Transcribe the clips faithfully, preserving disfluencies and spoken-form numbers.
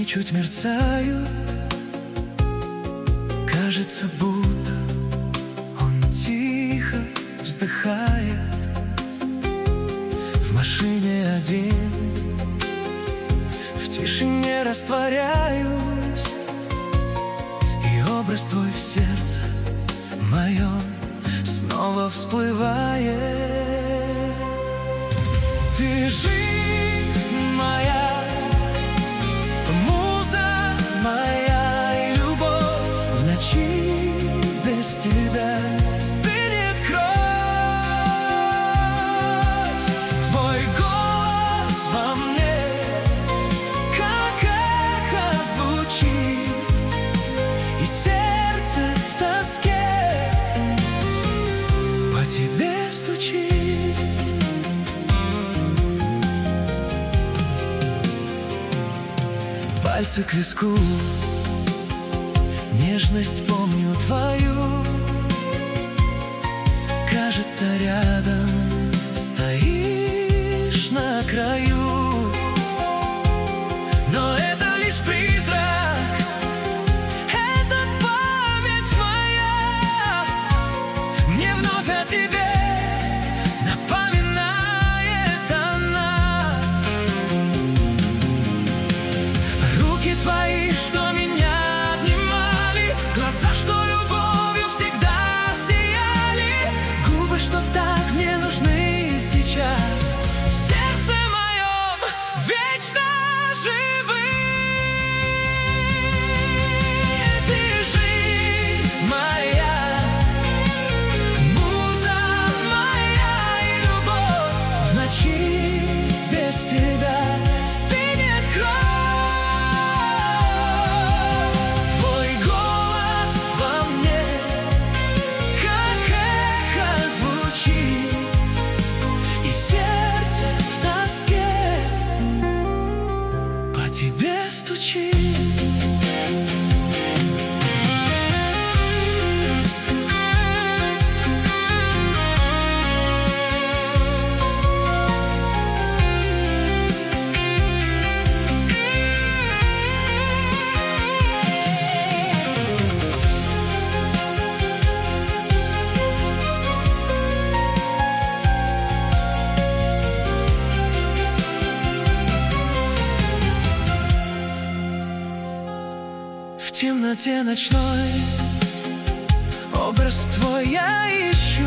огни чуть мерцают. Кажется, будто он тихо вздыхает. В машине один, в тишине растворяюсь, и образ твой в сердце моем снова всплывает. Ты жизнь моя, муза моя и любовь. В ночи без тебя стынет кровь. Твой голос во мне, как эхо звучит, и сердце в тоске по тебе стучит. Пальцы к виску, нежность помню твою. Кажется, рядом стоишь на краю, но это лишь призрак, это память моя. Мне вновь о тебе твои, что меня обнимали, глаза, что любовью всегда сияли, губы, что так мне нужны сейчас, в сердце моем вечно живы. Ты жизнь моя, муза моя и любовь. В ночи без тебя стынет кровь. Тебе стучит. В темноте ночной образ твой я ищу,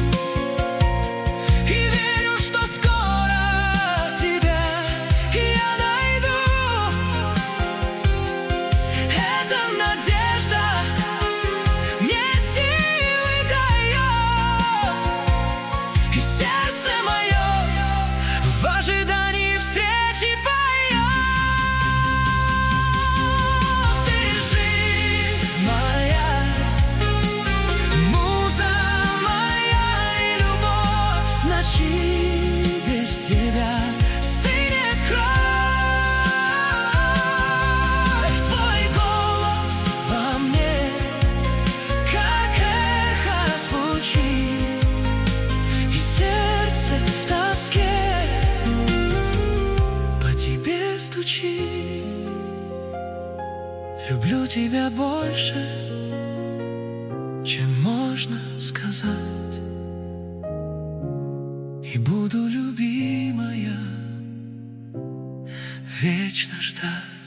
и верю, что скоро тебя я найду. Эта надежда мне силы дает, и сердце мое в ожидании встречи поет. Без тебя стынет кровь. Твой голос во мне, как эхо звучит, и сердце в тоске по тебе стучит. Люблю тебя больше, чем можно сказать, и буду, любимая, вечно ждать.